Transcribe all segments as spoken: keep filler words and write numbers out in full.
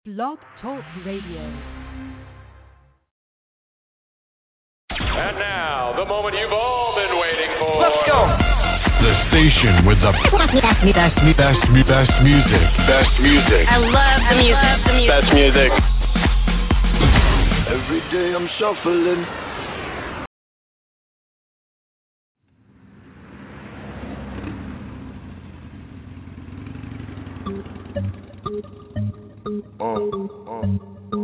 Blog Talk Radio. And now, the moment you've all been waiting for. Let's go. The station with the best, best, best, best music. Best music. I love the music. The music. Best music. Every day I'm shuffling. Uh, uh, uh.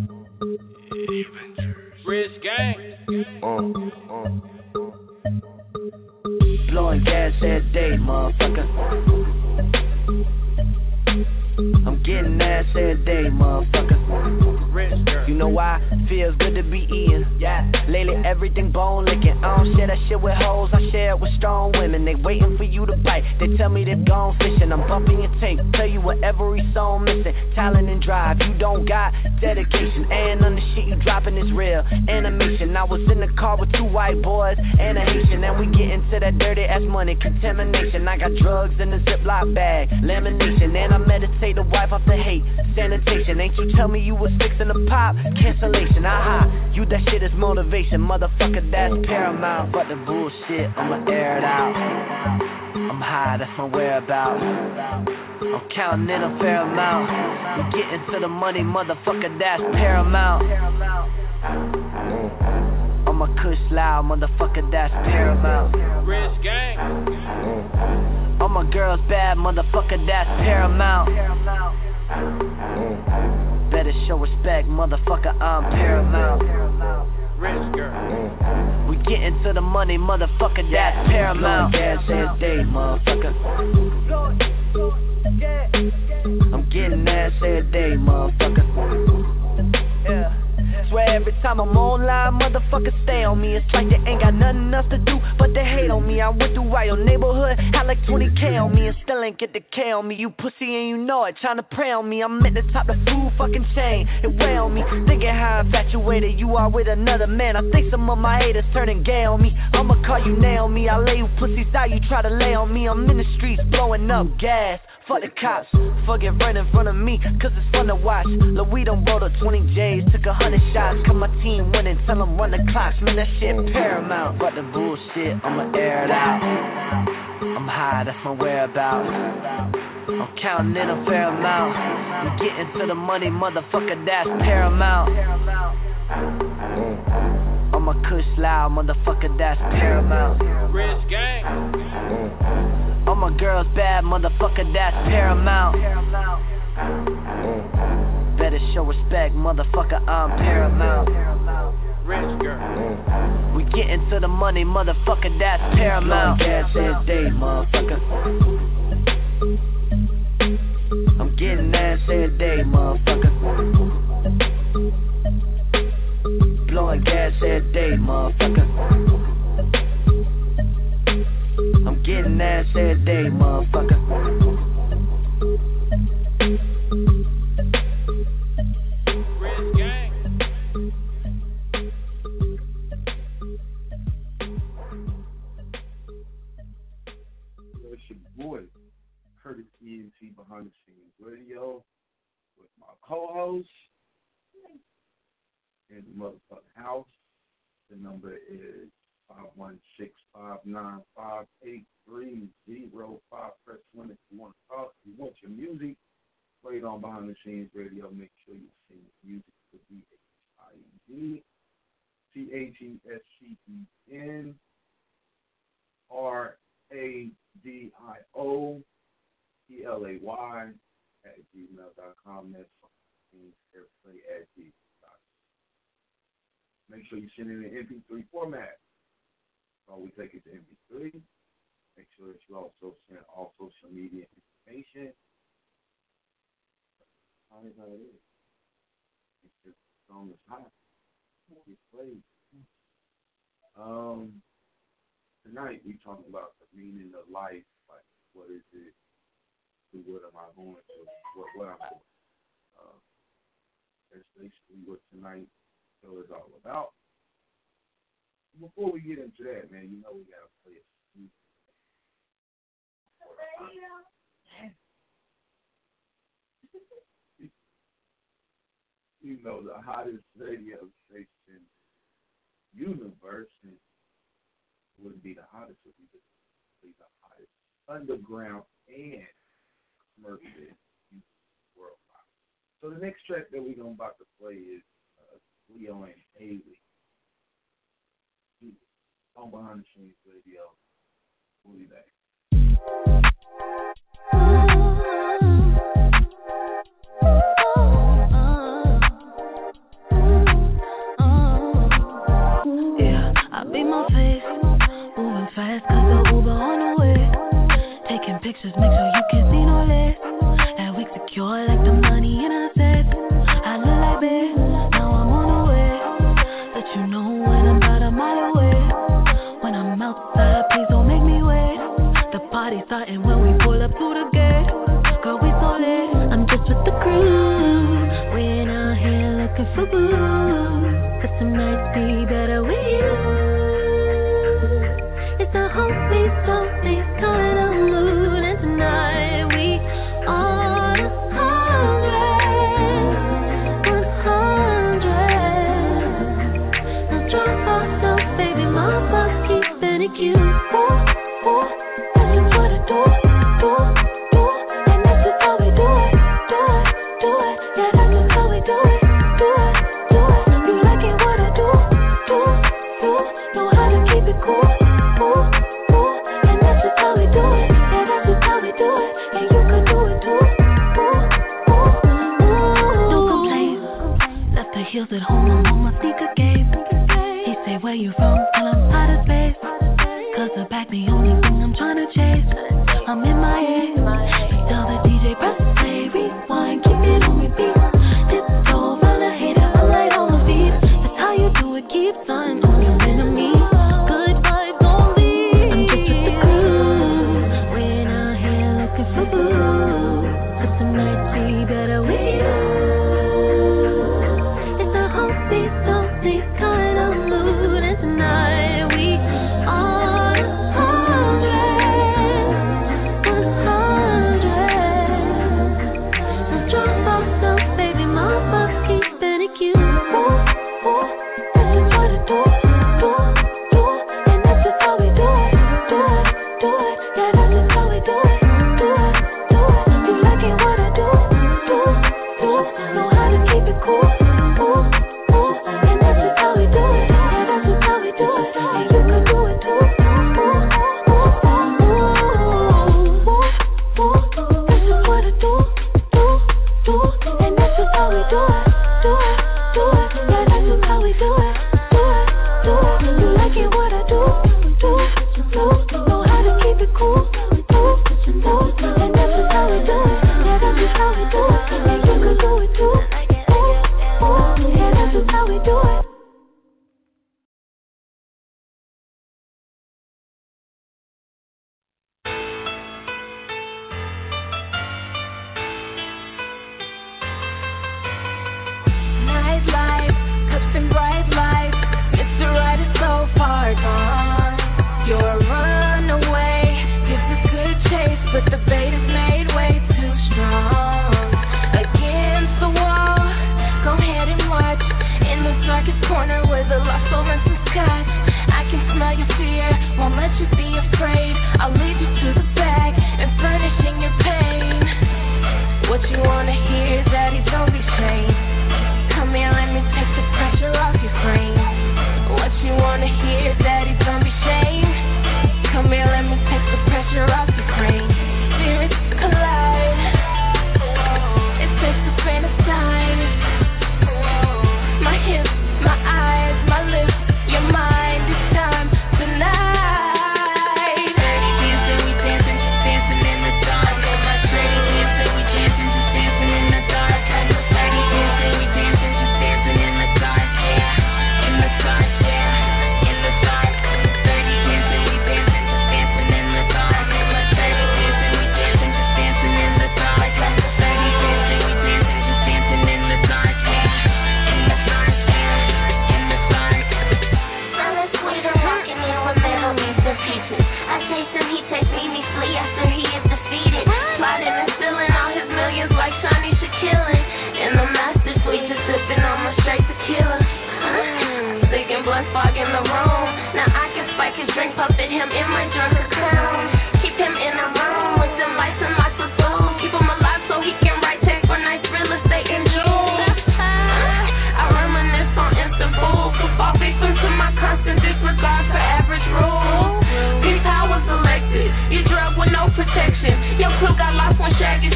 Rich gang. Uh, uh, uh. Blowing gas every day, motherfucker. I'm getting ass every day, motherfucker. Rich girl. You know why? Feels good to be eating. Yeah. Lately everything bone licking. I don't share that shit with hoes. I share it with strong women. They waiting for you to bite. They tell me they've gone fishing. I'm bumping your tape. Tell you what every song missing. Talent and drive. You don't got dedication. And on the shit you dropping is real. Animation. I was in the car with two white boys and a Haitian. And we get into that dirty ass money. Contamination. I got drugs in the Ziploc bag. Lamination. And I meditate to wipe off the hate. Sanitation. Ain't you tell me you was fixing the pop? Cancellation. Aha. You that shit is motivation. Motherfucker, that's paramount. But the bullshit, I'ma air it out. I'm high, that's my whereabouts. I'm counting in a fair amount. We getting to the money, motherfucker, that's paramount. I'm a kush loud, motherfucker, that's paramount. Rich gang. All my girls bad, motherfucker, that's paramount. Better show respect, motherfucker, I'm paramount. Rich girl. We getting to the money, motherfucker, that's paramount. Gas every day, motherfucker. I'm getting ass every day, motherfucker. Yeah. Swear every time I'm online, motherfuckers stay on me. It's like they ain't got nothing else to do, but they hate on me. I went through right your neighborhood, had like twenty K on me, and still ain't get the K on me. You pussy and you know it, tryna prey on me. I'm at the top of the food fucking chain, it weigh on me. Thinking how infatuated you are with another man. I think some of my haters turning gay on me. I'ma call you Naomi, I lay you pussies out, you try to lay on me. I'm in the streets blowing up gas. Fuck the cops, forget right in front of me, cause it's fun to watch. Look, we done rolled up twenty J's, took a hundred shots. Cause my team winning, tell them run the clocks. Man, that shit paramount. But the bullshit, I'ma air it out. I'm high, that's my whereabouts. I'm counting in a fair amount. I'm getting to the money, motherfucker, that's paramount. I'm a kush loud, motherfucker, that's paramount. Rich gang. All my girls bad, motherfucker, that's paramount. Better show respect, motherfucker, I'm paramount. Rich girl. We getting to the money, motherfucker, that's paramount. Gas every day, motherfucker. I'm getting ass every day, motherfucker. Blowing gas every day, motherfucker. I'm getting ass every day, motherfucker. Rich gang. It's your boy, Curtis E N T Behind the Scenes Radio, with my co-host in the motherfucking house. The number is five one six, five nine five, eight three zero five. Press one if you want to talk. If you want your music played on Behind the Scenes Radio, make sure you sing music to B H I N D C H E S C E N R A D I O P L A Y at gmail dot com. That's airplay at gmail dot com. Make sure you send it in M P three format. So we take it to M P three. Make sure that you also send all social media information. How is how it is? It's just the song is hot. It plays. Um, tonight we talking about the meaning of life. Like, what is it? What am I going to? What what I'm doing? Uh, that's basically what tonight's show is all about. Before we get into that, man, you know we gotta play a music. you know, the hottest radio station universe, and wouldn't be the hottest, it would be the hottest underground and commercial worldwide. So the next track that we're going to about to play is uh, Leo and Haley on Behind the Scenes Radio. We'll be back. Yeah, I beat my face, moving fast cause the Uber on the way. Taking pictures, make sure you can see no less. That we secure like the money in our safe. I look like babe, now I'm on the way. Let you know when I'm about a mile away. When I'm outside, please don't make me wait. The party's starting when we pull up to the gate. Girl, we so late, I'm just with the crew. We ain't out here looking for boo. Cause some nights be better with you. It's a whole thing, something kind of mood. And tonight we on a hundred, one hundred. Now drop ourselves, baby, my boss keep spinning you. Ooh, ooh, that's just what I do, do, do. And that's just how we do it, do it, do it. Yeah, that's just how we do it, do it, do it. You like it what I do, do, do. Know how to keep it cool, cool, cool. And that's just how we do it, yeah, that's just how we do it. And you can do it too, ooh, ooh, ooh. No complaints, left the heels at home, I'm on my sneaker game. He say where you from, till I'm out of space. Cause the back the only thing I'm trying to chase. I'm in my head, tell the D J press play, rewind, keep it on repeat. Tiptoe around a hater, I light all the feet. That's how you do it, keep on on your enemy. Good vibes only. I'm just with the crew. We ain't out here looking for boo. Cause some nights be better with you. It's a whole thing, something kind of mood. And tonight we on a hundred, one hundred. Now drop ourselves, baby, my boss keep spinning you. Ooh, ooh, that's just what I do, do, do. And that's just how we do it, do it, do it. Yeah, that's just how we do it, do it, do it. You like it what I do, do, do. Know how to keep it cool, ooh, ooh. And that's just how we do it, yeah, that's just how we do it. And you can do it too, ooh, ooh, ooh, ooh, ooh, ooh. That's just what I do, do, do. And that's just how we do it, do it, do it. Yeah, that's just how we do it, do it, do it. You like it what I do, do, do. Know how to keep it cool, ooh, ooh. And that's just how we do it, yeah, that's just how we do it. And you can do it too, ooh, ooh. Yeah, that's just how we do it. Nightlife, cups and bright lights. Mister Right is so far gone. You're a runaway, gives a good chase, but the bait is made way too strong. Against the wall, go ahead and watch. In the darkest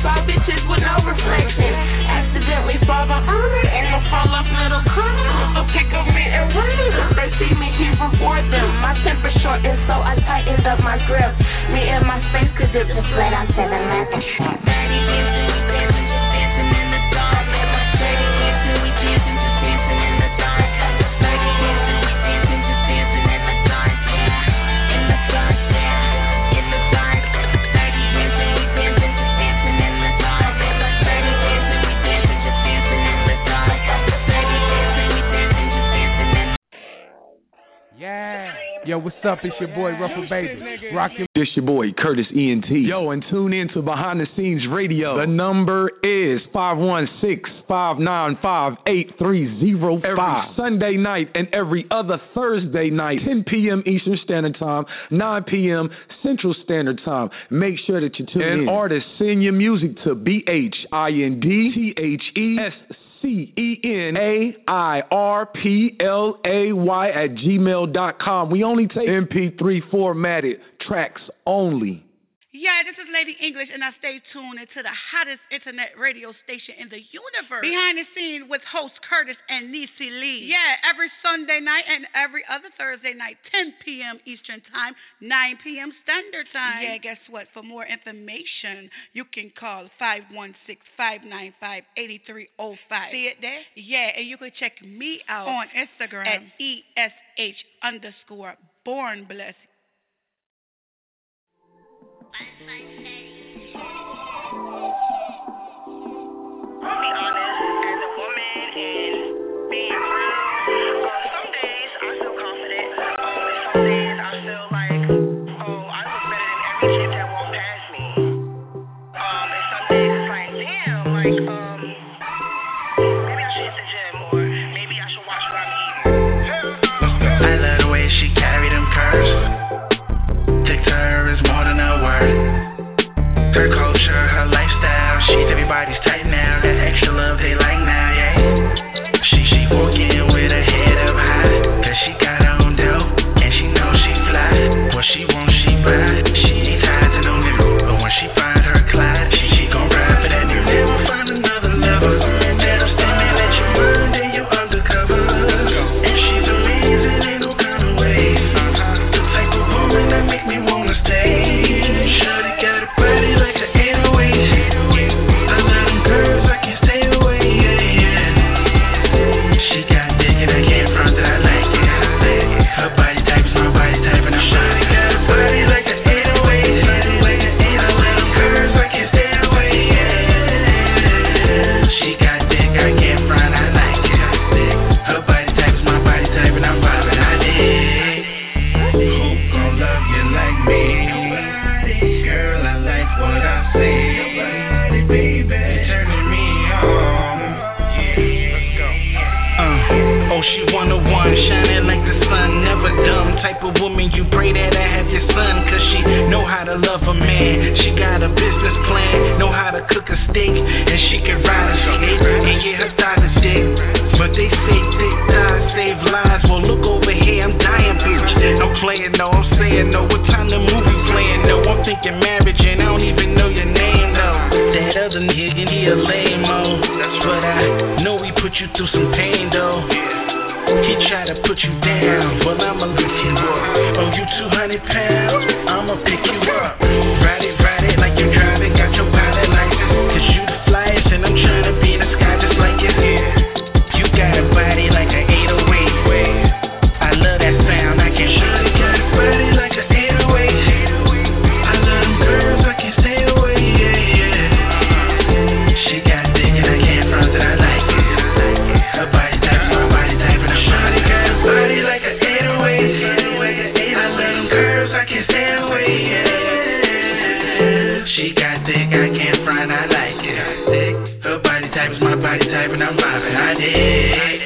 Five bitches with no reflection. Accidentally fall on armor and I fall off middle corner. So kick of me and run. If they see me, he reward them. My temper short and so I tightened up my grip. Me and my space could dip just let out to the left and short. Daddy dancing, we dancing, just dancing in the dark. Daddy dancing, we dancing, just dancing in the dark. Daddy dancing, we dancing, just dancing in the dark. In the dark, in the dark. Daddy dancing, we dancing, just dancing in the dark. Daddy dancing, we dancing, just dancing in the dark. Daddy dancing, we dancing, just dancing in the dark. Yeah. Yo, what's up? It's your boy, Ruffle Baby. Rockin'. This your boy, Curtis E N T. Yo, and tune in to Behind the Scenes Radio. The number is five one six, five nine five, eight three zero five. Every Sunday night and every other Thursday night, ten p.m. Eastern Standard Time, nine p.m. Central Standard Time. Make sure that you tune in. And artists, send your music to B H I N D T H E S C E N A I R P L A Y at gmail dot com. We only take M P three formatted tracks only. Yeah, this is Lady English, and I stay tuned into the hottest internet radio station in the universe. Behind the Scene with host Curtis and Niecy Lee. Yeah, every Sunday night and every other Thursday night, ten p.m. Eastern Time, nine p.m. Standard Time. Yeah, guess what? For more information, you can call five one six, five nine five, eight three zero five. See it there? Yeah, and you can check me out on Instagram at E S H underscore Born Blessed. I'll be honest, as a woman and being real, uh, some days I feel confident, um, and some days I feel like, oh, I look better than every chick that walked past me. Um, and some days it's like, damn, like, um, maybe I should hit the gym, or maybe I should watch what I'm eating. I love the way she carried them curves. Tick to her is more than a word. Her culture, her lifestyle, she's everybody's type now. That extra love they like now, yeah. She she walking with her head up high, cause she got her own dough, and she knows she fly. What she wants, she buy. She ain't tied to no nigga, but when she find her Clyde, she she gon' ride for that nigga. Never find another lover that'll stand and let you run in your undercover. And she's amazing in no kind of way. The type of woman that make me wanna stay. Shawty got a body like an eight oh eight. I love them girls, I can't stay away, yeah, yeah. She got dick and I can't front that I like it. Her body type is my body type and I'm shawty got a body like an eight oh eight. I love them girls, I can't stay away, yeah. She got dick, I can't front, I like it. Her body type is my body type and I'm vibing, I dig. Who gon' love you like me? Girl, I like what I see. Baby, turning me on. Yeah, let's go. Uh, oh, she one oh one, shining like the sun, never dumb. Type of woman you pray that I have your son, cause she know how to love a man. She got a business plan, know how to cook a steak, and she can ride a skate and get her thighs a stick. But they say thick thighs save lives. Well, look over here, I'm dying, bitch. I'm playing, no, I'm saying no. What time the movie playing? No, I'm thinking marriage, and I don't even know your name, though. That other nigga, he a lame-o. But I know he put you through some pain, though. He try to put you down, well, I'ma lift you up. Oh, you two hundred pounds, I'ma pick you up. Ride it, ride it like you driving, got your pilot license. Cause you the flyest, and I'm trying to be in the sky just like you. You got a body like an eight oh eight. I love that sound, I can't shoot it. Got a body like an eight oh eight. I love them girls, I can't stay away, yeah, yeah. She got dick and I can't front that I like it. Her body type is my body type and I'm shawty got a body like an eight oh eight. I love them girls, I can't stay away, yeah. She got dick, I can't front, I like it. Her body type is my body type and I'm vibing, I dig.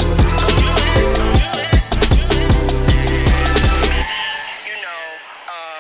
You know,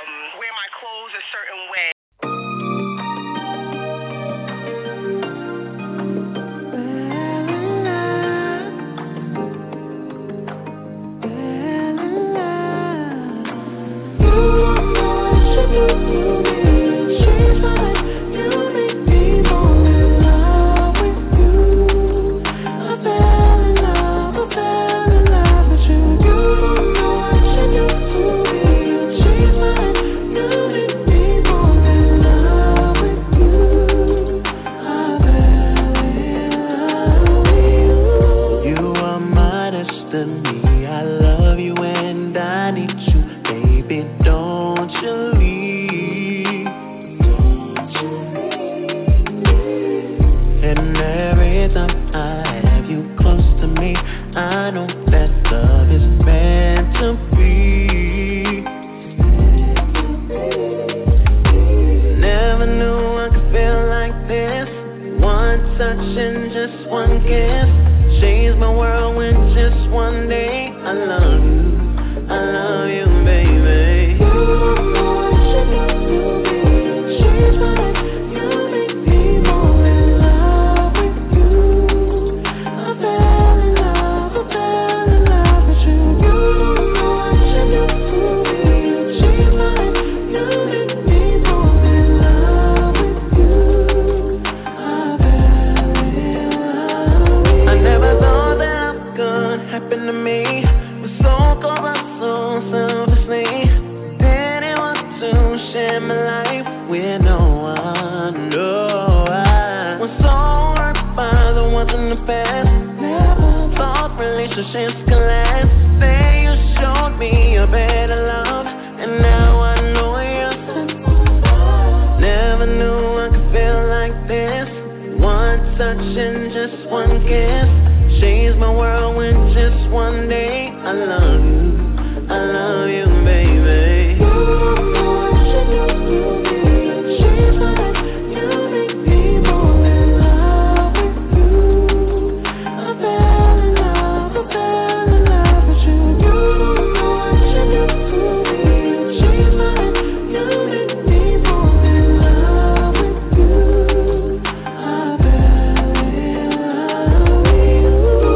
touch and just one kiss changed my world with just one day. I love you, I love you, baby. You don't know what you do to me. You change my life, you make me more in love with you. I fell in love, I fell in love with you. You don't know what you do to me. You change my life, you make me more in love with you. I fell in love with you. I never thought that could happen to me. Was so cold, but so selfishly. Then it was to share my life with no one. No, I was so hurt by the ones in the past. Never thought relationships could last. Say you showed me a better love, and now I know you. Never knew I could feel like this. One touch and just one kiss changed my world with just one day. I love you, I love you, baby. You don't know what you do to me. You change my life, you make me more in love with you. I fell in love, I fell in love with you. You don't know what you do to me. You change my life, you make me more in love with you. I fell in love with you.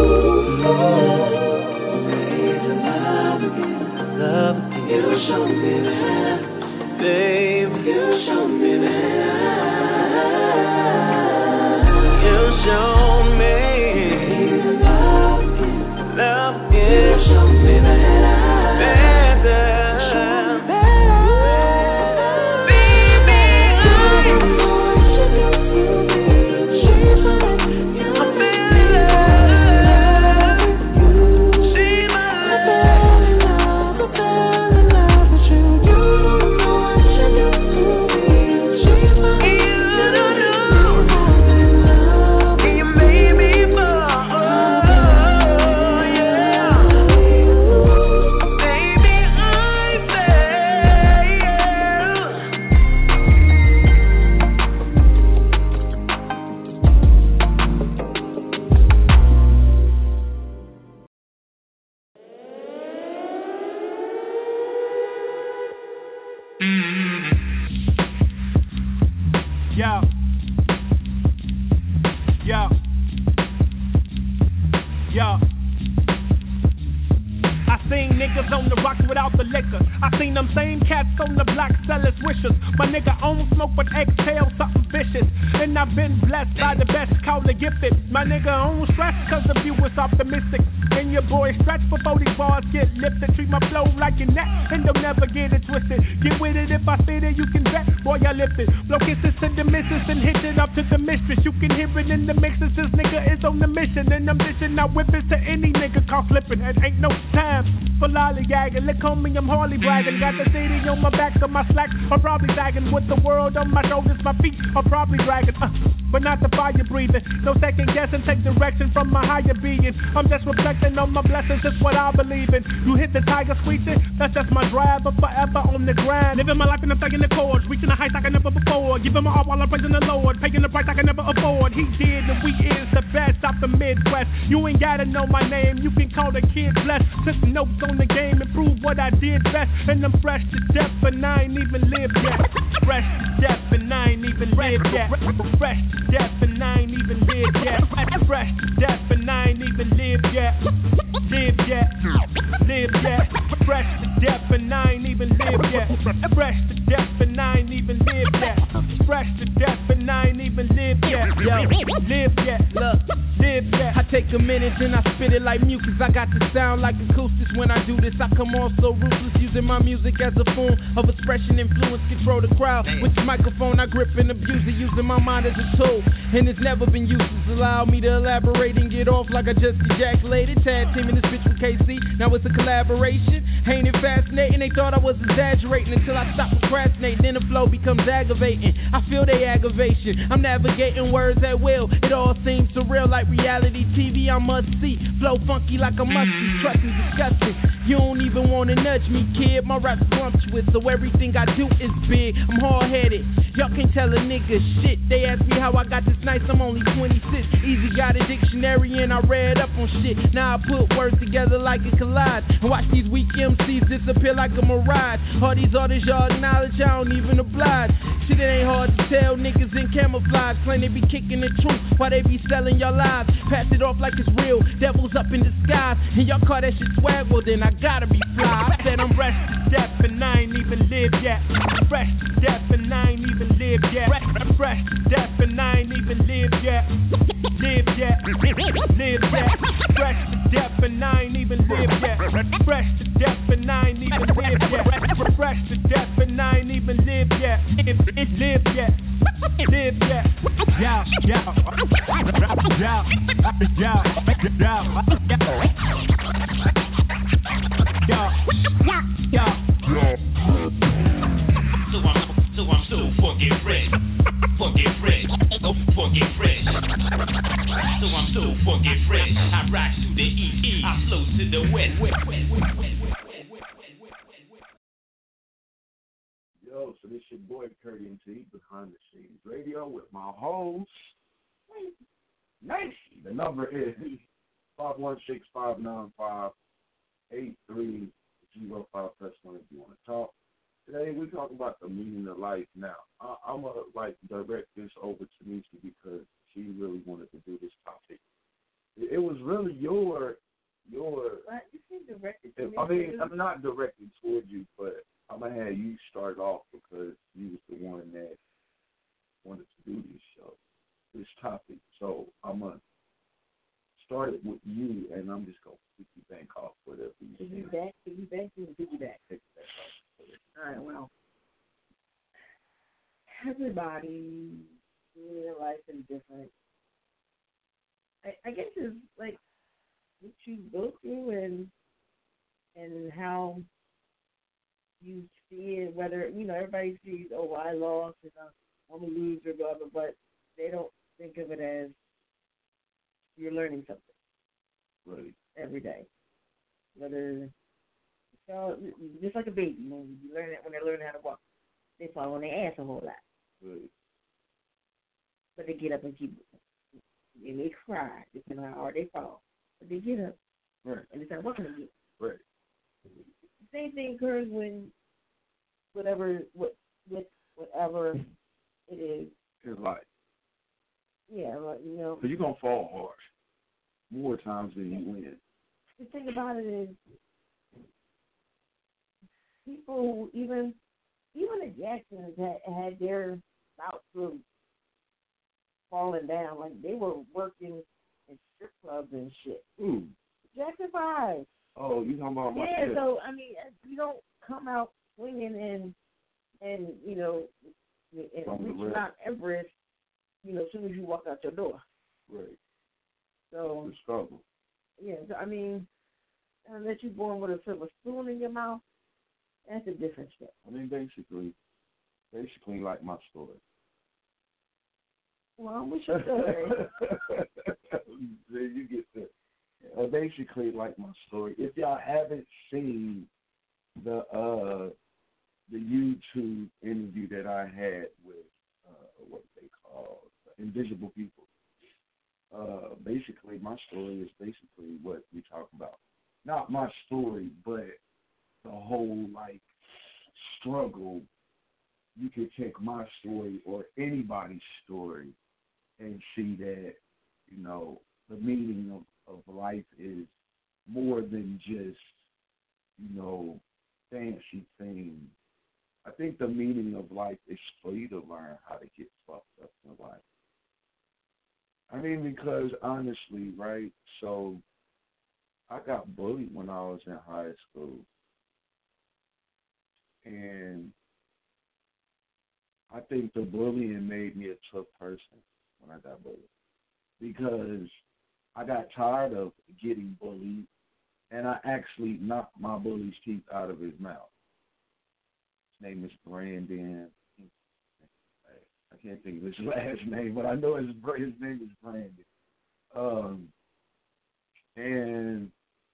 Love again. You show me that, babe. You show me that. You show me love again. You show me that better. Baby, I don't know what you do to me. You change my life. You make me love you. Change my life. I fell in love with you. You don't know what you do to me. You change my life. You don't know. I'm in love. And you made me fall. Oh, yeah. Baby, I fell. Yo. Yo. Yo. I seen niggas on the rock without the liquor. I seen them same cats on the block selling swishers. My nigga own smoke but exhale something vicious. And I've been blessed by the best, call it gifted. My nigga own stress cause the view is optimistic. And your boy stretch before these bars get lifted. Treat my flow like your neck and don't never get it twisted. Get with it if I say that you can bet. Boy, I lift it. Blow kisses to the missus and hit it up to the mistress. You can hear it in the mixes. This nigga is on the mission. And I'm dishing out whippers to any nigga caught slipping. And ain't no time for lollygagging. Look on me, I'm Harley bragging. Got the city on my back, so my slacks are probably sagging. With the world on my shoulders, my feet are probably dragging. Uh, but not the fire breathing. No second guessing, take direction from my higher being. I'm just reflecting on my blessings, it's what I believe in. You hit the tiger squeezing, that's just my drive. But forever on the grind. Living my life and I'm thugging the chords. Reaching the heights I can never before. Giving my all while I'm praising the Lord. Paying the price I can never afford. He did and we is the best out the Midwest. You ain't gotta know my name, you can call the kid blessed. Put notes on the game and prove what I did best. And I'm fresh to death and I ain't even lived yet. Fresh to death and I ain't even lived yet. Fresh to death and I ain't even lived yet. Fresh to death and I ain't even lived yet. Lived yet. Lived yet. Fresh to death and I ain't even lived yet. Fresh to death and I ain't even lived yet. Fresh to death and I ain't even lived yet. Yo, lived yet. Look, lived yet. I take a minute and I spit it like mucus. I got the sound like acoustics when I do this. I come off so ruthless, using my music as a form of expression, influence, control the crowd. With the microphone, I grip and abuse it, using my mind as a tool. And it's never been useless. Allow me to elaborate and get off like I just ejaculated. Tag team in this bitch with K C. Now it's a collaboration. Ain't it fascinating? They thought I was exaggerating until I stopped procrastinating. Then the flow becomes aggravating. I feel they aggravation. I'm navigating words at will. It all seems surreal like reality T V. I must see. Flow funky like a musty. Trust me, disgusting. You don't even wanna nudge me, kid. My rap's voluptuous, so everything I do is big. I'm hard-headed. Y'all can't tell a nigga shit. They ask me how I got this nice. I'm only twenty-six. Easy got a dictionary and I read up on shit. Now I put words together like a collage and watch these weak M Cs disappear like a mirage. All these artists y'all acknowledge, I don't even oblige. Shit, it ain't hard to tell. Niggas in camouflage claim they be kicking the truth while they be selling your lives. Pass it off like it's real. Devils up in disguise and y'all call that shit swag. Well then I gotta be fly. I said I'm fresh to death and I ain't even lived yet. Fresh to death and I ain't even lived yet. Fresh to death and I ain't even lived yet. Lived yet. Lived yet. Fresh to death and I ain't even lived yet. Fresh to death and I ain't even lived yet. Fresh to death and I ain't even lived yet. It, it lived yet. Lived yet. Yeah, yeah. Yeah. Yeah. Yeah. Yeah. Yeah. So I'm, so I'm so fucking fresh, fucking fresh, oh fucking fresh. So I'm so fucking fresh. I rock to the east, I flow to the west. west, west, west, west, west. Yo, so this your boy Curdy and T behind the scenes radio with my host, Nancy. The number is five one six, five nine five, eight three zero five. Press one if you want to talk. Today we talk about the meaning of life. Now I, I'm gonna like direct this over to Nisha because she really wanted to do this topic. It, it was really your your. What? You seem directed to me. I mean, I'm not directed towards you, but I'm gonna have you start off because you was the one that wanted to do this show, this topic. So I'm gonna start it with you, and I'm just gonna piggyback off whatever you say. Piggyback, piggyback, piggyback. Piggyback off. All right. Well, everybody in their life is different. I, I guess it's like what you go through and and how you see it, whether, you know, everybody sees, oh, I lost, and I'm a loser, blah, blah, but they don't think of it as you're learning something. Right. Every day. Whether, so, just like a baby, you know, you learn it when they learn how to walk. They fall on their ass a whole lot. Right. But they get up and keep, and they cry, depending on how hard they fall. But they get up. Right. And they start walking again. Right. Same thing occurs when whatever what with whatever it is. It's life. Yeah, like, you know. So you're gonna fall hard more times than you win. The thing about it is, people even even the Jacksons had, had their bouts of falling down. Like they were working in strip clubs and shit. Ooh. Jackson Five. Oh, you talking about my yeah? shit. So I mean, you don't come out swinging and and you know and reach Mount Everest, you know, as soon as you walk out your door. Right. So the struggle. Yeah. So, I mean, unless you're born with a silver spoon in your mouth, that's a different shit. I mean, basically, basically like my story. Well, what's your story? You get the. Uh, basically, like my story. If y'all haven't seen the uh, the YouTube interview that I had with uh, what they call Invisible People, uh, basically my story is basically what we talk about. Not my story, but the whole like struggle. You could take my story or anybody's story and see that, you know, the meaning of of life is more than just, you know, fancy things. I think the meaning of life is for you to learn how to get fucked up in life. I mean, because honestly, right, so I got bullied when I was in high school. And I think the bullying made me a tough person when I got bullied. Because I got tired of getting bullied, and I actually knocked my bully's teeth out of his mouth. His name is Brandon. I can't think of his last name, but I know his his name is Brandon. Um, and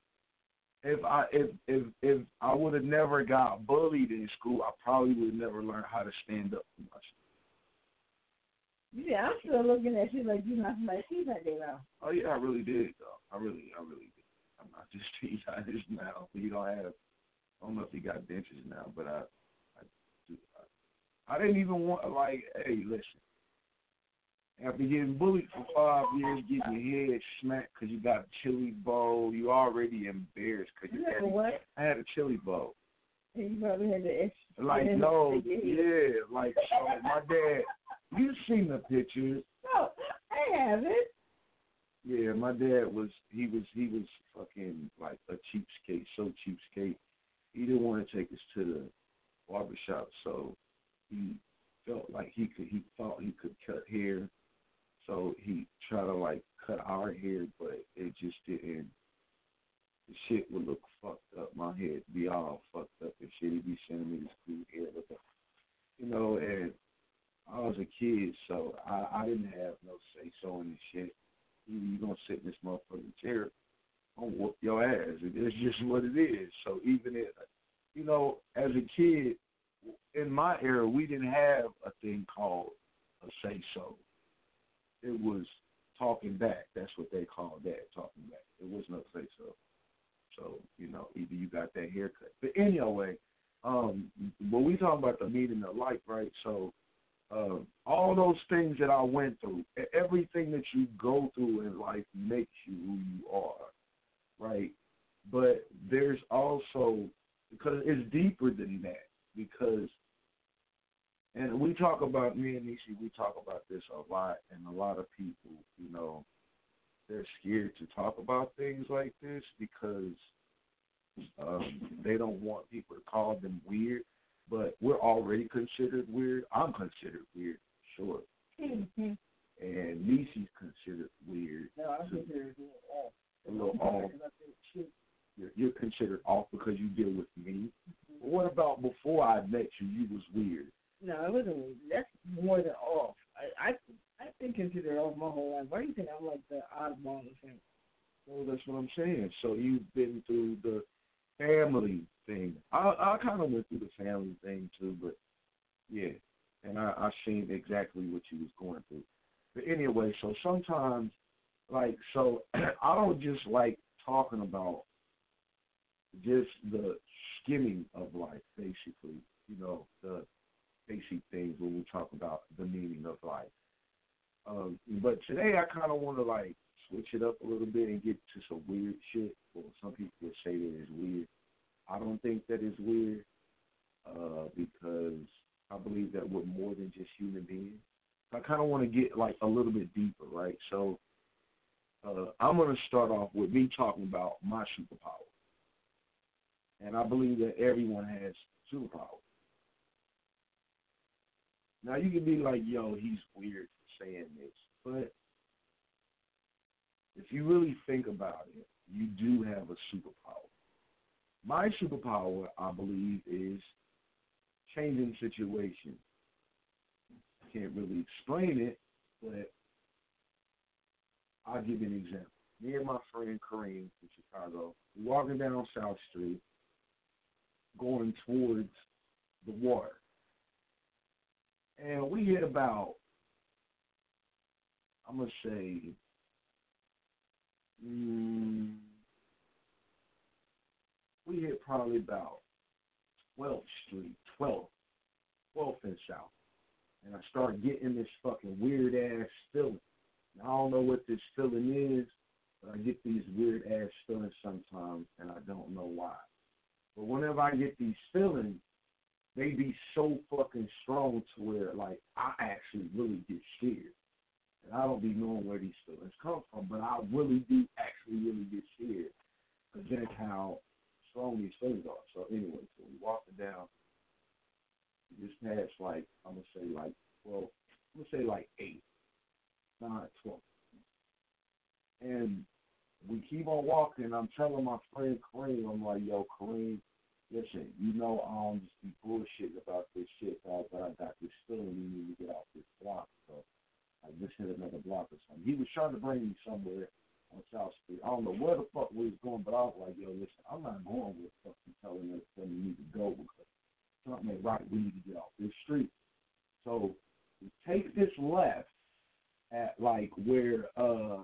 if I if if if I would have never got bullied in school, I probably would have never learned how to stand up for myself. Yeah, I'm still looking at you like you not somebody see that day now. Oh yeah, I really did though. I really, I really did. I'm not just teasing this now. You don't have. I don't know if he got dentures now, but I, I, I, I didn't even want like. Hey, listen. After getting bullied for five years, getting your head smacked because you got a chili bowl, you already embarrassed because you had. What? I had a chili bowl. And you probably had the extra. Like no, yeah, like so. My dad. You've seen the pictures. No, I haven't. Yeah, my dad was he was he was fucking like a cheapskate, so cheapskate. He didn't want to take us to the barbershop, so he felt like he could he thought he could cut hair. So he tried to like cut our hair, but it just didn't. The shit would look fucked up. My head be all fucked up and shit. He'd be sending me this cool hair, but you know, and I was a kid, so I, I didn't have no say so in this shit. You, you gonna sit in this motherfucking chair, I'm gonna whoop your ass. It's just what it is. So even if, you know, as a kid, in my era, we didn't have a thing called a say so. It was talking back. That's what they called that, talking back. There was no say so. So, you know, either you got that haircut. But anyway, um, when we talking about the meaning of life, right? So, Uh, all those things that I went through, everything that you go through in life makes you who you are, right? But there's also, because it's deeper than that, because, and we talk about, me and Nishi, we talk about this a lot, and a lot of people, you know, they're scared to talk about things like this because um, they don't want people to call them weird. But we're already considered weird. I'm considered weird, sure. Mm-hmm. And Nishi's considered weird. No, I'm considered a little off. A little off. You're, you're considered off because you deal with me. Mm-hmm. But what about before I met you, you was weird? No, it wasn't weird. That's more than off. I, I, I've been considered off my whole life. Why do you think I'm like the oddball in the family? Well, that's what I'm saying. So you've been through the family thing. I I kind of went through the family thing too, but yeah, and I I seen exactly what you was going through. But anyway, so sometimes, like, so I don't just like talking about just the skimming of life, basically. You know, the basic things when we talk about the meaning of life. Um, but today I kind of want to like switch it up a little bit and get to some weird shit. Well, some people would say that it's weird. I don't think that it's weird uh, because I believe that we're more than just human beings. I kind of want to get like a little bit deeper, right? So uh, I'm going to start off with me talking about my superpower. And I believe that everyone has superpowers. Now, you can be like, yo, he's weird for saying this. But if you really think about it, you do have a superpower. My superpower, I believe, is changing situations. I can't really explain it, but I'll give you an example. Me and my friend Kareem from Chicago, we're walking down South Street, going towards the water. And we hit about, I'm going to say, mm, we hit probably about twelfth Street, twelfth, twelfth and South. And I started getting this fucking weird-ass feeling. And I don't know what this feeling is, but I get these weird-ass feelings sometimes, and I don't know why. But whenever I get these feelings, they be so fucking strong to where, like, I actually really get scared. And I don't be knowing where these feelings come from, but I really do actually really get scared. Because that's how strong these feelings are. So anyway, so we walking down. We just passed, like, I'm going to say, like, well, I'm going to say, like, eight, nine, twelve. And we keep on walking. I'm telling my friend Kareem, I'm like, yo, Kareem, listen, you know, I don't just be bullshitting about this shit, dog, but I got this feeling we need to get off this block. So I just hit another block or something. He was trying to bring me somewhere on South Street. I don't know where the fuck we was going, but I was like, yo, listen, I'm not going with fucking telling us that we need to go because something ain't right. We need to get off this street. So we take this left at like where uh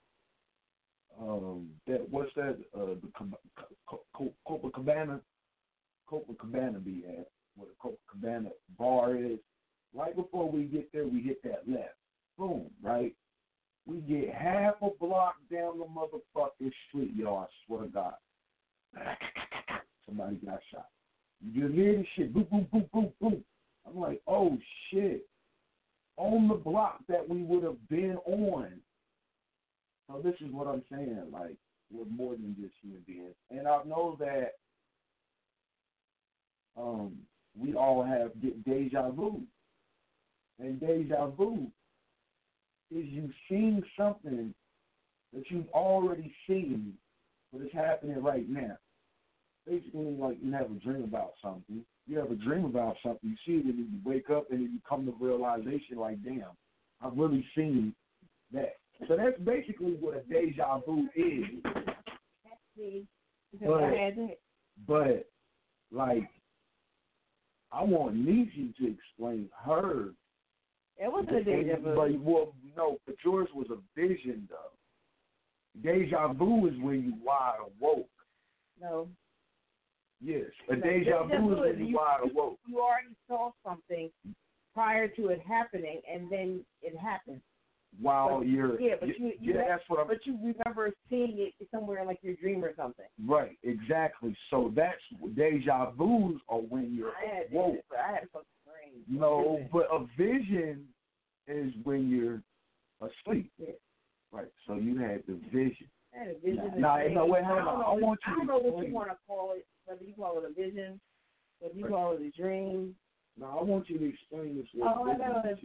um that what's that uh the Copacabana Copacabana be at where the Copacabana bar is. Right before we get there, we hit that left. Boom, right? We get half a block down the motherfucking street, yo. I swear to God, somebody got shot. You just hear this shit, boom, boom, boom, boom, boom. I'm like, oh shit. On the block that we would have been on. So this is what I'm saying. Like, we're more than just human beings. And I know that um, we all have deja vu. And deja vu is you seeing something that you've already seen, but it's happening right now. Basically, like you have a dream about something. You have a dream about something, you see it, and then you wake up, and then you come to realization, like, damn, I've really seen that. So that's basically what a deja vu is. But, but like, I want Niecy to explain hers. It wasn't a deja vu. But, well, no, but yours was a vision, though. Deja vu is when you wide awoke. No. Yes, a deja vu is when you wide awoke. You already saw something prior to it happening, and then it happened. While but, you're, yeah, but you, you yeah, that's what I'm. But you remember seeing it somewhere in like your dream or something. Right, exactly. So that's deja vus are when you're I had, woke. I had some dreams. No, but a vision is when you're asleep. Yeah. Right. So you had the vision. I had a vision. Nah, nah, no, wait, hold on. I, I want you. I don't know what you want to call it. Whether you call it a vision, whether you call it a dream. No, I want you to explain this. What oh, I know. It,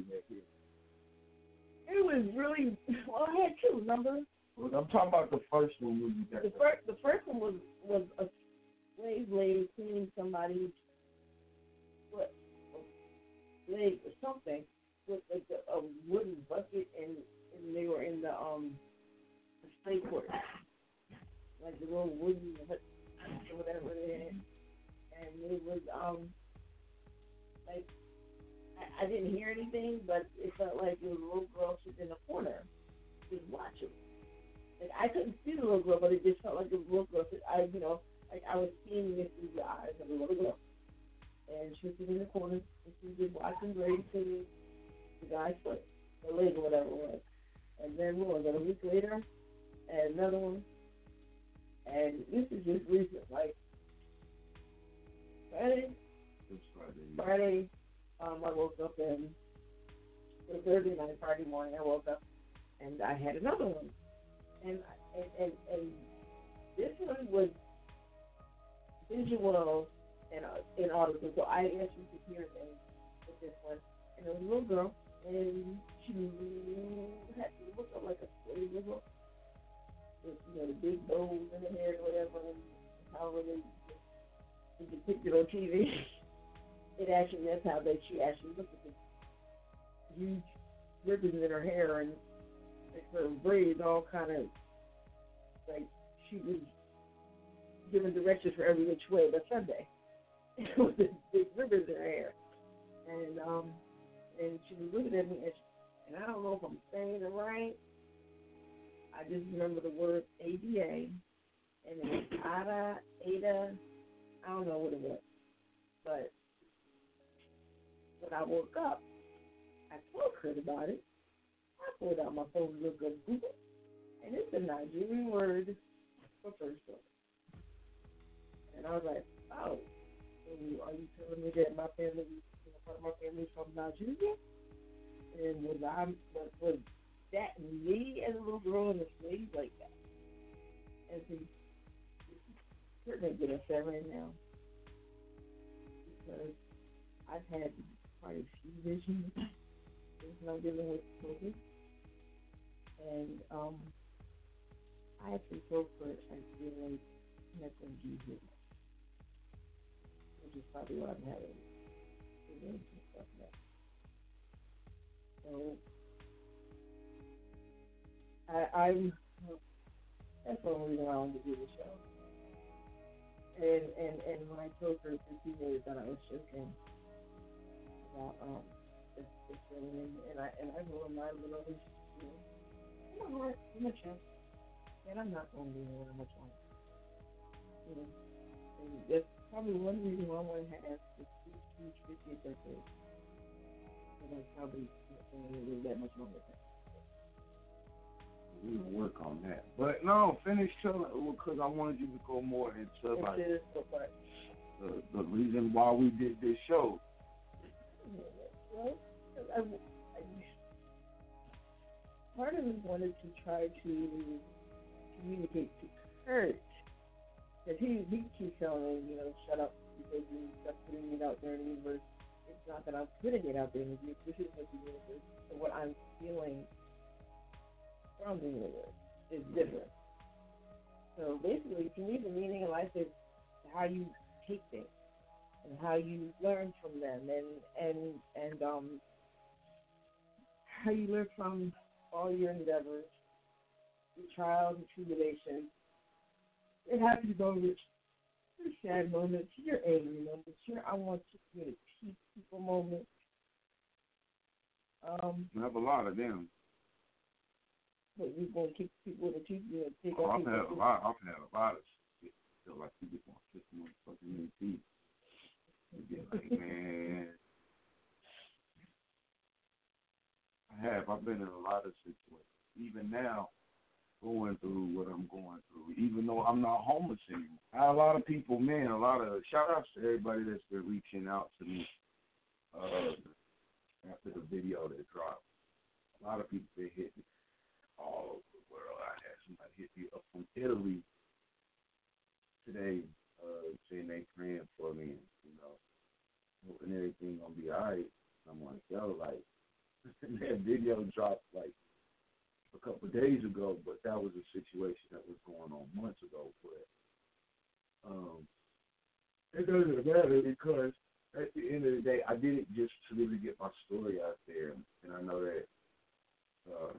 it was really well. I had two. Remember? Well, I'm talking about the first one. When you got the first, the first one was was a slave lady cleaning somebody's what leg or something with like a, a wooden bucket, and, and they were in the um the slave quarters, like the little wooden hut or whatever they had, and it was um like. I didn't hear anything, but it felt like it was a little girl sitting in the corner, just watching. Like I couldn't see the little girl, but it just felt like it was a little girl. I, you know, like I was seeing it through the eyes of a little girl, and she was sitting in the corner, and she was just watching Grady cleaning the guy's foot, or leg, or whatever it was. And then what was it? A week later, and another one, and this is just recent, like Friday, Friday. Friday. Um, I woke up and it was Thursday night, Friday morning. I woke up and I had another one, and and and, and this one was visual and uh, inaudible, so I actually could hear things with this one. And it was a little girl, and she had to look up like a slave girl with, you know, the big bows in the hair or whatever, and however they they depicted on T V. It actually, that's how they, she actually looked at the huge ribbons in her hair and like her braids all kind of, like she was giving directions for every which way but Sunday with the big ribbons in her hair. And um, and she was looking at me, and, she, and I don't know if I'm saying it right. I just remember the word A D A, and it was Ada, Ada, I don't know what it was, but when I woke up, I told Kurt about it. I pulled out my phone and looked up Google, and it's a Nigerian word for first one. And I was like, oh, so are you telling me that my family, you know, part of my family is from Nigeria? And was I, was, was that me as a little girl in a slave like that? And see, Kurt may get upset right now because I've had quite a few visions when I'm dealing with COVID, and um, I actually told Kurt I feel like I'm not going to be here. which is probably why I'm having feelings and stuff now. So I, I'm that's the only reason why I wanted to do the show. And and and when I told her for two days that I was joking about um this this thing, and, and I and I told him I little bit you know, in my heart, in my chest, and I'm not going to be here much longer. You know, and that's probably one reason why I want to have this huge, huge fiftieth birthday. And that's probably not going to live that much longer. We will work on that. But no, finish telling because I wanted you to go more into like the, the reason why we did this show. Well, I, I, part of me wanted to try to communicate to Kurt that he he keeps telling me, you know, shut up because you stop putting it out there in the universe. It's not that I'm putting it out there in the universe. This is what the universe. So what I'm feeling from the universe is different. So basically, to me, the meaning of life is how you take things and how you learn from them, and and and um how you learn from all your endeavors, your trials and tribulations. It happy moments, your sad moments, your angry moments, your I want to get a teach people moments. Um, I have a lot of them. But we're going to keep people to teach you and take Oh, on I've had a lot. I've had a lot of shit. Feel like people want to kiss me fucking in the teeth. And be like, man. I have. I've been in a lot of situations. Even now, going through what I'm going through, even though I'm not homeless anymore. I have a lot of people, man, a lot of shout outs to everybody that's been reaching out to me uh, after the video that dropped. A lot of people been hitting me all over the world. I had somebody hit me up from Italy today, uh, saying they praying for me, and, you know, hoping everything gonna be all right. I'm like, yo, like, that video dropped like a couple of days ago, but that was a situation that was going on months ago. But um, it doesn't matter because at the end of the day, I did it just to really get my story out there, and I know that uh,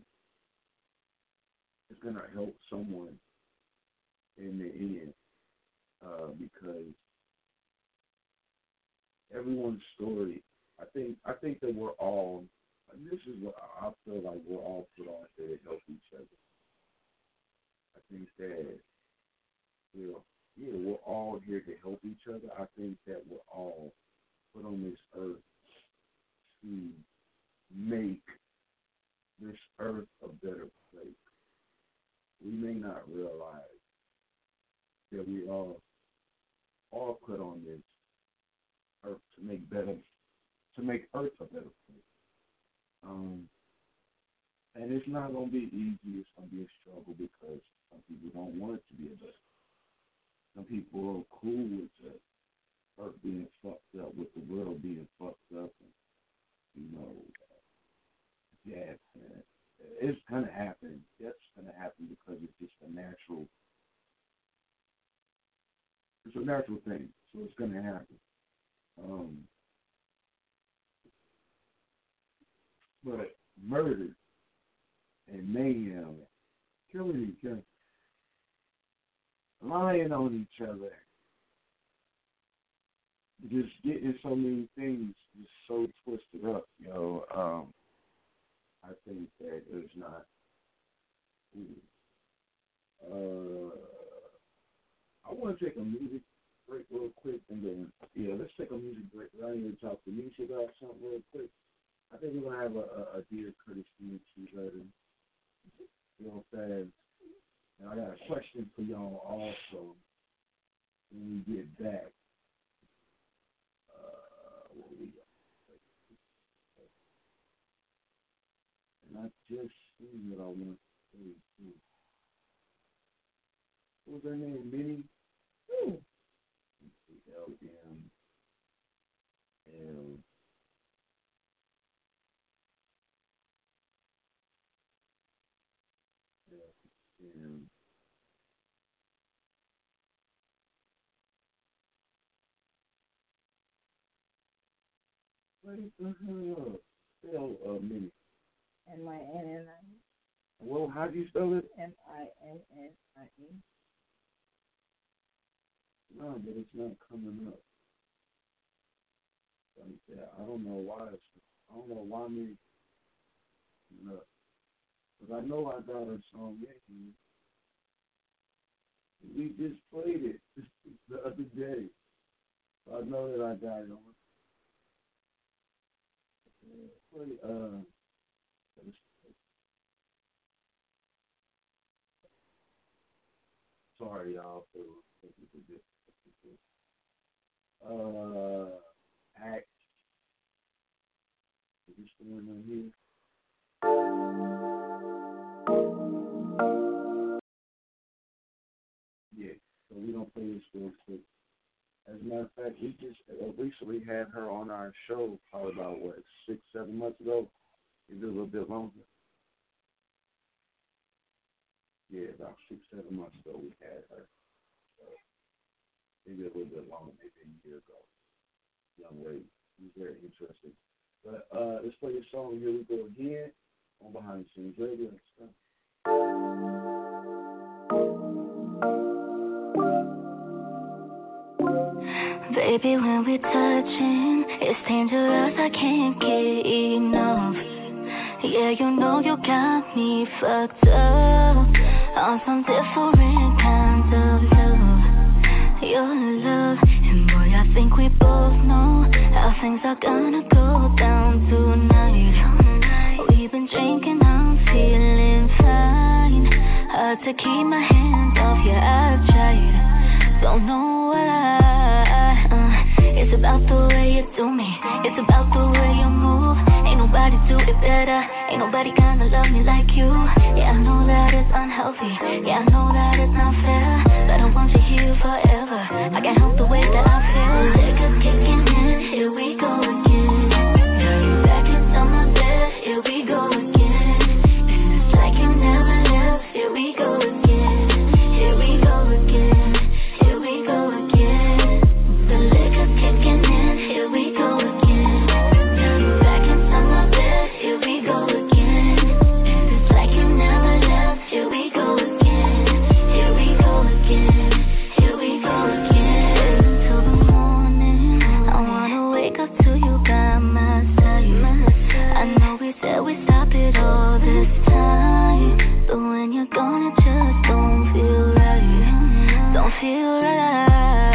it's gonna help someone in the end uh, because everyone's story. I think I think that we're all. This is what I feel like we're all put on here to help each other. I think that, you know, yeah, we're all here to help each other. I think that we're all put on this earth to make this earth a better place. We may not realize that we all all put on this earth to make better, to make earth a better place. Um, and it's not going to be easy. It's going to be a struggle because some people don't want it to be a better. Some people are cool with the earth being fucked up, with the world being fucked up, and, you know, yeah, it's going to happen. That's going to happen because it's just a natural, it's a natural thing. So it's going to happen. Um, But murder and mayhem, killing each other, lying on each other, just getting so many things just so twisted up, you know. Um, I think that it's not. Uh, I want to take a music break real quick, and then yeah, let's take a music break. I need to talk to Nisha about something real quick. I think we're going to have a, a, a Dear Curtis Stevens later. You know what I'm saying? And I got a question for y'all also when we get back. Uh, what we got? And I just seen what I want to say too. What was her name? Minnie? Ooh. L M L And Wait the hell up. Spell uh, Minnie. M I N N I E. Well, how do you spell it? M I N N I E. No, but it's not coming up. I don't know why it's, I don't know why me. No. Because I know I got a song in. We just played it the other day. So I know that I got it on. Play, uh, sorry, y'all, for uh, act. Is this the one on here? Yeah, so we don't play this real quick. As a matter of fact, we just uh, recently had her on our show probably about, what, six, seven months ago? Maybe a little bit longer. Yeah, about six, seven months ago we had her. So maybe a little bit longer, maybe a year ago. Young lady. She's very interesting. But uh, let's play a song. Here we go again on Behind the Scenes Radio. Let's go. Baby, when we're touching, it's dangerous, I can't get enough. Yeah, you know you got me fucked up on some different kinds of love. Your love, and boy, I think we both know how things are gonna go down tonight. We've been drinking, I'm feeling fine. Hard to keep my hands off you, I've tried. Don't know why. It's about the way you do me. It's about the way you move. Ain't nobody do it better. Ain't nobody gonna love me like you. Yeah, I know that it's unhealthy. Yeah, I know that it's not fair. But I want you here forever. I can't help the way that I feel. Liquor's kicking in. Here we go again. Back into my bed. Here we go again. It's like you never left. Here we go again. Here we go again. Here we go again. The liquor's kicking in, here we go again. Back into my bed, here we go again. It's like you never left, here we go again. Here we go again, here we go again. Until the morning, I wanna wake up to you by my side. I know we said we stop it all this time, but when you're gone, it just don't feel right. Don't feel right.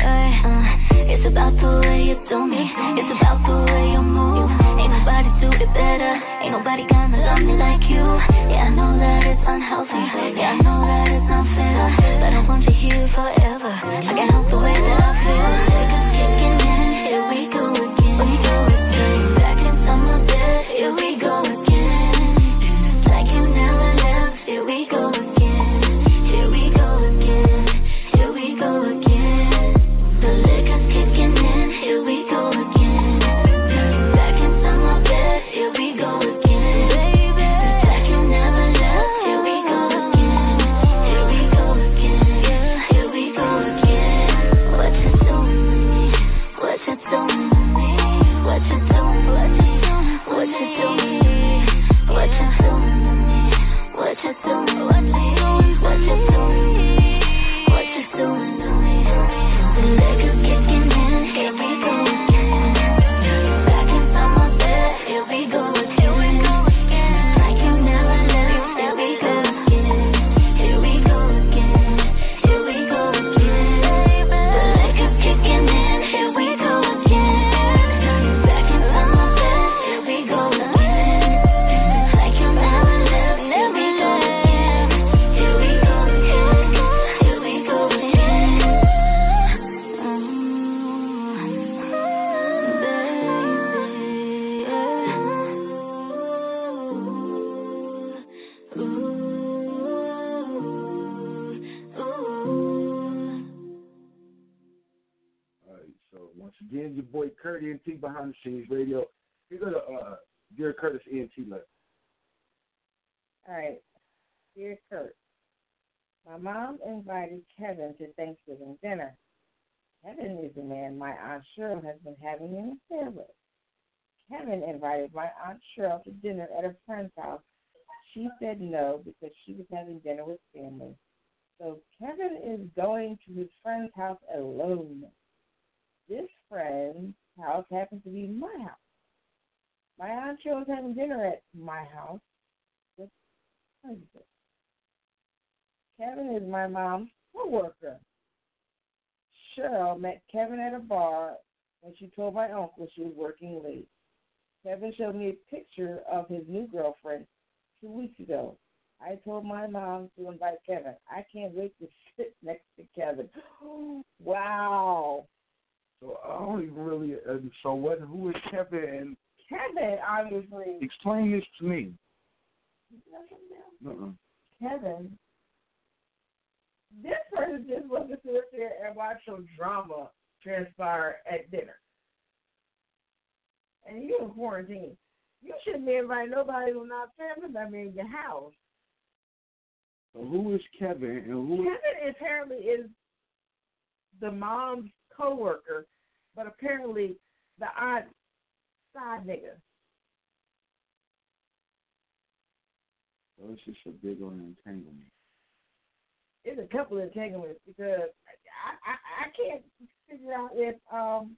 It's about the way you do me. It's about the way you move. Ain't nobody do it better. Ain't nobody gonna love me like you. Yeah, I know that it's unhealthy. Yeah, I know that it's not fair. But I want you here forever. I can't help the way that I feel. Liquor's kicking in. Here we go again. We go again. Back into my bed. Here we go again. It's like you never left. Here we go again. Here we go again. Here we go again. The liquor's kicking in, here we go again. Back into my bed, here we go again. Baby, it's like you never left. Here we go again. Here we go again. Here we go again. What you doing to me? What you doing to me? What you doing? What you doing? What you doing? What you doing to me? What you doing? What you doing? What you doing? What you doing to me? The liquor's kicking in, here we go again. Back into my bed, here we go again. Like you never left, here we go again. Here we go again, here we go again. The liquor's kicking in, here we go again. Back into my bed, here we go again. Like you never left, here we go again. Here we go again, here we go again. All right, so once again, your boy Kurt E N T Behind the Scenes Radio. Here go to uh, Dear Curtis E N T letter. All right. Dear Kurt, my mom invited Kevin to Thanksgiving dinner. Kevin is the man my Aunt Cheryl has been having an affair with. Kevin invited my Aunt Cheryl to dinner at a friend's house. She said no because she was having dinner with family. So Kevin is going to his friend's house alone. This friend's house happens to be my house. My Aunt Cheryl is having dinner at my house. What is it? Kevin is my mom's co-worker. Cheryl met Kevin at a bar when she told my uncle she was working late. Kevin showed me a picture of his new girlfriend two weeks ago. I told my mom to invite Kevin. I can't wait to sit next to Kevin. Wow. So I don't even really. Uh, so what? Who is Kevin? Kevin, obviously. Explain this to me. Uh-uh. Kevin. This person just wanted to sit there and watch some drama transpire at dinner. And you're in quarantine. You shouldn't be inviting nobody who's not family member in your house. So who is Kevin and who? Kevin apparently is the mom's coworker, but apparently the aunt's side nigga. So it's just a big old entanglement. It's a couple of entanglements because I, I I can't figure out if um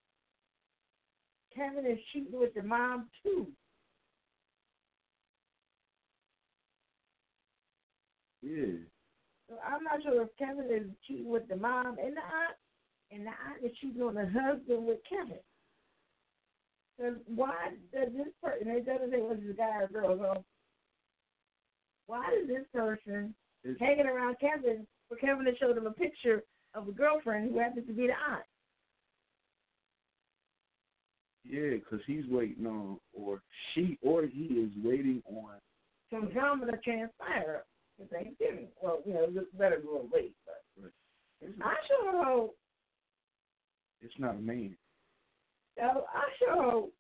Kevin is cheating with the mom too. Yeah. So I'm not sure if Kevin is cheating with the mom and the aunt, and the aunt is cheating on the husband with Kevin. Because why does this person, it doesn't say whether it's a guy or a girl, so why does this person it's, hanging around Kevin for Kevin to show them a picture of a girlfriend who happens to be the aunt? Yeah, because he's waiting on, or she or he is waiting on some drama to transpire for Thanksgiving. Well, you know, it's better to go wait, but right. I sure hope it's not a man. So I sure hope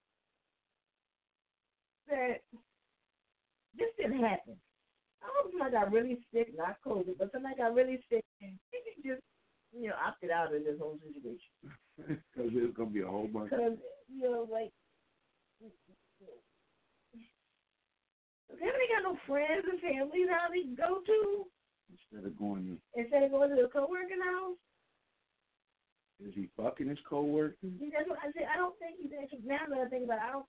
that this didn't happen. I hope somebody got really sick, not COVID, but somebody got really sick and he just, you know, opted out of this whole situation. Because there's going to be a whole bunch. Because, you know, like, Kevin ain't got no friends and families how he can go to. Instead of going to. Instead of going to the co-working house. Is he fucking his co-worker? See, that's what I said. I don't think he's actually, now that I think about it, I don't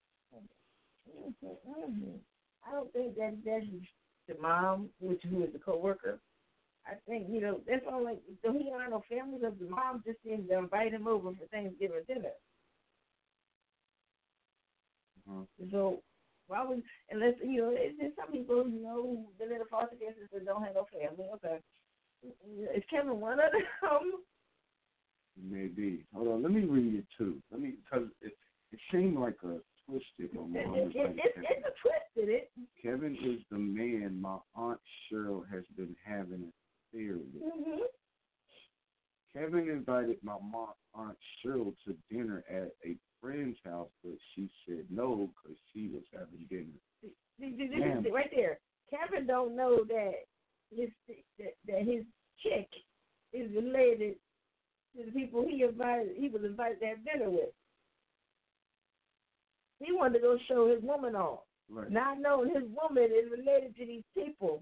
I don't think that that's the mom, which who is the co-worker. I think, you know, that's all like, so he don't have no family because the mom just seems to invite him over for Thanksgiving dinner. Uh-huh. So, why would, unless, you know, it's just some people, you know, who've been in the foster care system don't have no family. Okay. Is Kevin one of them? Maybe. Hold on, let me read it too. Let me, because it, it seemed like a twisted on my it, it, it, It's a twisted, it. Kevin is the man my Aunt Cheryl has been having an affair with. Mm-hmm. Kevin invited my mom, Aunt Cheryl, to dinner at a friend's house, but she said no because she was having dinner. See, see, this is it right there. Kevin don't know that his that, that his chick is related to the people he invited. He was invited to have dinner with. He wanted to go show his woman off, right. Not knowing his woman is related to these people.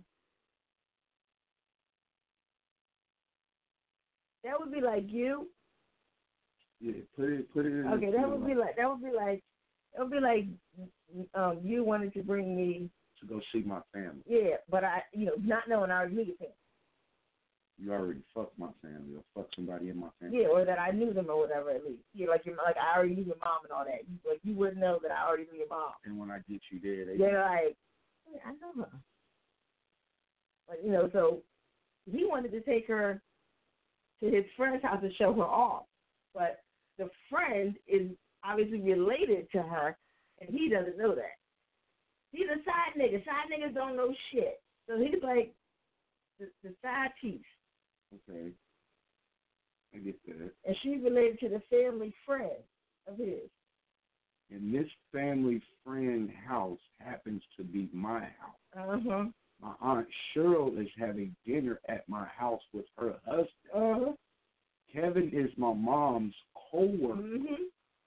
That would be like you. Yeah, put it, put it in. Okay, that would be like that would be like it would be like um, you wanted to bring me to go see my family. Yeah, but I, you know, not knowing I already knew your family. You already fucked my family or fucked somebody in my family. Yeah, or that I knew them or whatever at least. Yeah, like your, like I already knew your mom and all that. You, like you wouldn't know that I already knew your mom. And when I get you there, they they're like, I know her. Like, you know, so he wanted to take her to his friend's house to show her off, but the friend is obviously related to her, and he doesn't know that. He's a side nigga. Side niggas don't know shit. So he's like the, the side piece. Okay. I get that. And she's related to the family friend of his. And this family friend house happens to be my house. Uh-huh. My Aunt Cheryl is having dinner at my house with her husband. Uh-huh. Kevin is my mom's co-worker. Mm-hmm.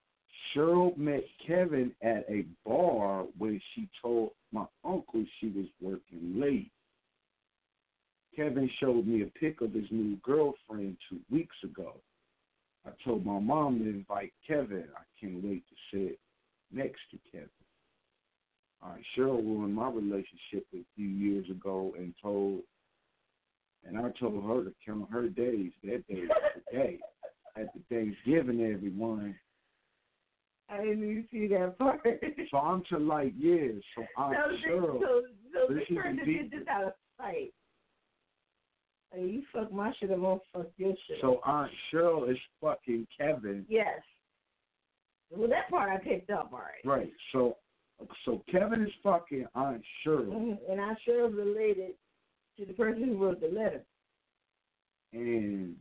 Cheryl met Kevin at a bar where she told my uncle she was working late. Kevin showed me a pic of his new girlfriend two weeks ago. I told my mom to invite Kevin. I can't wait to sit next to Kevin. All right, Cheryl ruined my relationship a few years ago and told, and I told her to count her days. That day was today. At the Thanksgiving, everyone. I didn't even see that part. So I'm to like, yeah, so I'm so Cheryl. So, so this this person did this out of spite. Like, you fuck my shit, I'm gonna fuck your shit. So Aunt Cheryl is fucking Kevin. Yes. Well, that part I picked up, all right. Right. So, so Kevin is fucking Aunt Cheryl. Mm-hmm. And Aunt Cheryl's related to the person who wrote the letter. And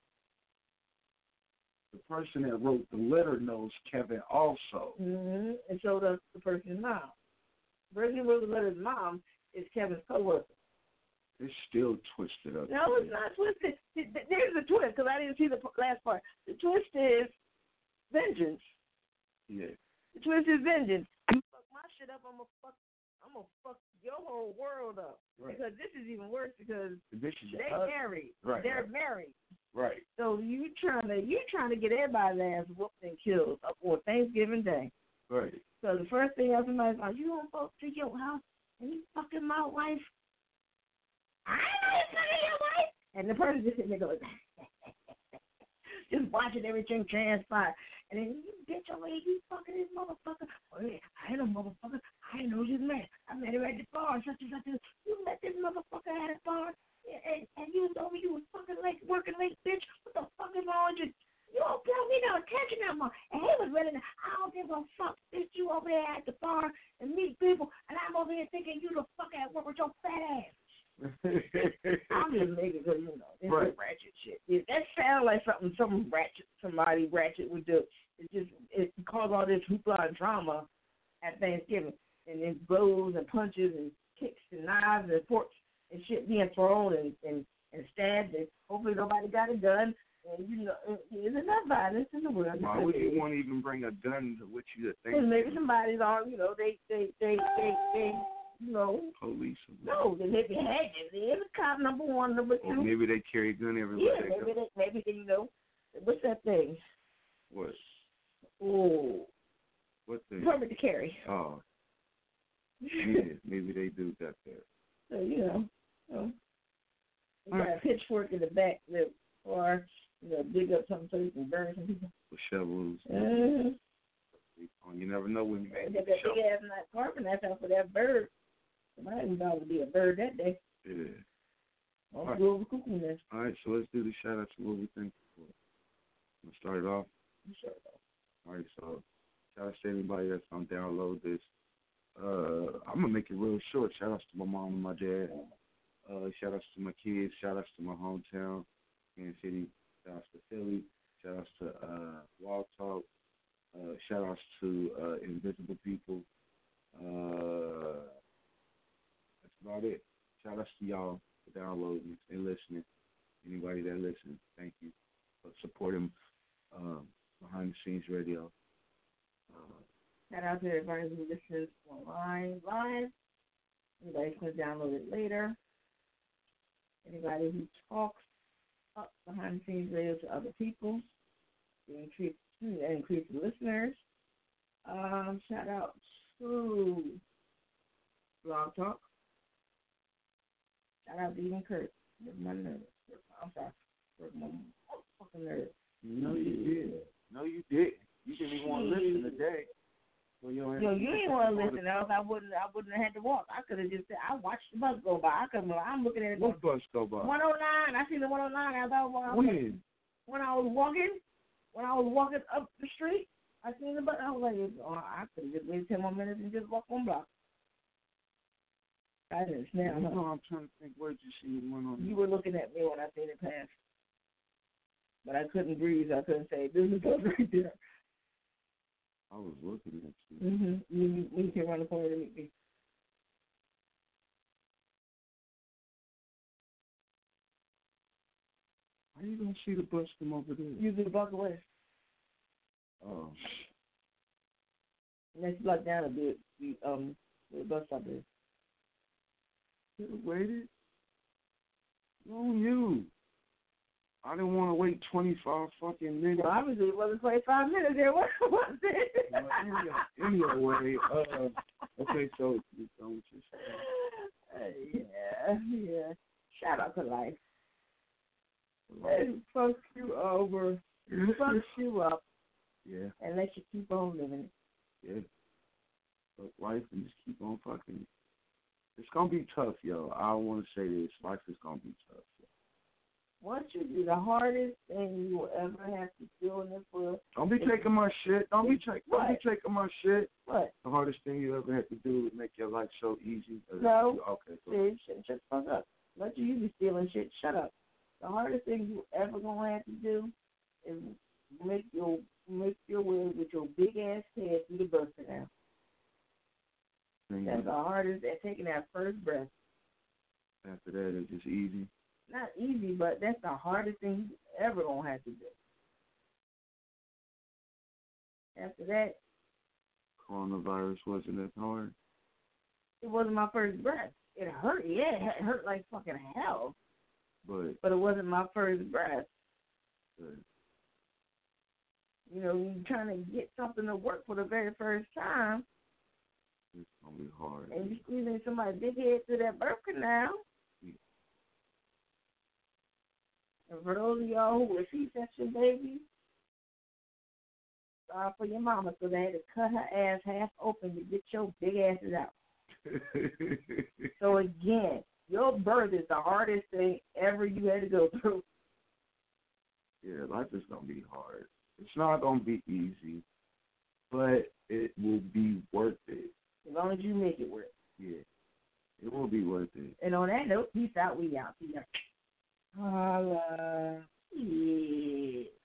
the person that wrote the letter knows Kevin also. Mm-hmm. And so does the person's mom. The person who wrote the letter's mom is Kevin's coworker. It's still twisted up. No, it's not twisted. There's a twist, because I didn't see the last part. The twist is vengeance. Yeah. The twist is vengeance. You fuck my shit up, I'm gonna fuck, I'm gonna fuck your whole world up. Right. Because this is even worse because this is they uh, married. Right. They're right. married. Right. So you trying to you trying to get everybody's ass whooped and killed for Thanksgiving Day. Right. So the first thing else somebody's like, you gonna go to your house and you fucking my wife? I know you fucking your wife. And the person just sitting there going, just watching everything transpire. And then you bitch over here, you fucking this motherfucker. Oh yeah, I ain't no motherfucker. I ain't know you was mad. I met her at the bar, such and such. You met this motherfucker at a bar, and, and you was over, you was fucking late, working late, bitch. What the fuck is wrong with you? You don't pay me no attention no more. And he was ready to, I don't give a fuck, bitch. You over there at the bar and meet people, and I'm over here thinking you the fuck at work with your fat ass. I'm just making it, you know, this right. is ratchet shit. It, that sounds like something some ratchet, somebody ratchet would do. It just it caused all this hoopla and drama at Thanksgiving, and then blows and punches and kicks and knives and forks and shit being thrown and and, and stabbed, and hopefully nobody got a gun. And you know, there's enough violence in the world. Why would you want to even bring a gun with you to think? Maybe somebody's on, you know, they they they they they. You know, police. No, they maybe had it. There's a cop number one, number two. Or maybe they carry a gun everywhere yeah, they maybe go. they, maybe they, you know, what's that thing? What? Oh, what thing? permit to carry. Oh, yeah, maybe they do got that. So you know, you know they All got right. a pitchfork in the back, the or you know, dig up some place and burn some people. With shovels. Mm-hmm. You never know when you They make got that big ass nice carbon that's out for that bird. Somebody was about to be a bird that day. Yeah. All All right. right. Cuckoo nest. All right, so let's do the shout out to what we think for. Let's start it off. Sure. All right, so shout out to anybody that's gonna download this. Uh, I'm gonna make it real short. Shout outs to my mom and my dad. Uh, shout outs to my kids. Shout outs to my hometown, Kansas City. Shout outs to Philly. Shout outs to uh, Wall Talk. Uh, shout outs to uh, Invisible People. Uh, that's about it. Shout outs to y'all for downloading and listening. Anybody that listens, thank you for supporting um, Behind the Scenes Radio. Uh, Shout out to everybody who listens online, live. Anybody who's going to download it later. Anybody who talks up Behind the Scenes Radio to other people. To increase, to increase the listeners. Um, shout out to Blog Talk. Shout out to even Kurt. Work my nerves. I'm sorry. Work my fucking nerves. No, you did. No, you didn't. You didn't even want to listen today. Well, you, Yo, you didn't want to listen, else I wouldn't. I wouldn't have had to walk. I could have just said, I watched the bus go by. I could. I'm looking at it. What bus go by? one oh nine. I seen the one oh nine. I thought, well, when? When I was walking, when I was walking up the street, I seen the bus. I was like, oh, I could have just waited ten more minutes and just walk one block. I didn't snap. You know, I'm trying to think. Where did you see the one on? You were looking at me when I seen it pass, but I couldn't breathe. I couldn't say, this is us right there. I was looking at you. Mm-hmm. You, you came around the corner to meet me. How you gonna see the bus from over there? You do the block away. Oh. Next block down a bit, the um, where the bus stop is. You waited? No, you. I didn't want to wait twenty-five fucking minutes. Well, obviously it wasn't twenty-five minutes there. What was it? Well, anyway, uh, okay, so you done with your stuff. Uh, yeah, yeah. Shout out to life. Let it fuck you over, fuck you up, Yeah, and let you keep on living it. yeah. But life and just keep on fucking. It's gonna be tough, yo. I don't want to say this. Life is gonna be tough. Yo. Once you do the hardest thing you will ever have to do in this world. Don't be taking my shit. Don't be taking. Don't be taking my shit. What? The hardest thing you ever had to do is make your life so easy. No. Okay. Cool. See, shut, shut the fuck up. Let you, you be stealing shit. Shut up. The hardest thing you ever gonna have to do is make your make your way with your big ass head through the birth canal. And That's the hardest. And taking that first breath. after that, it's just easy. Not easy, but that's the hardest thing you ever gonna have to do. After that, Coronavirus wasn't that hard. it wasn't my first breath. It hurt. Yeah, it hurt like fucking hell. But But it wasn't my first breath. but You know, you're trying to get something to work for the very first time, it's gonna be hard. and you squeezing somebody's big head through that birth canal. Yeah. And for those of y'all who were C-section babies, sorry for your mama, because they had to cut her ass half open to get your big asses out. So again, your birth is the hardest thing ever you had to go through. Yeah, life is gonna be hard. It's not gonna be easy, but it will be worth it. As long as you make it work. Yeah, it will be worth it. And on that note, peace out. We out. Peace out. Holla. Yeah.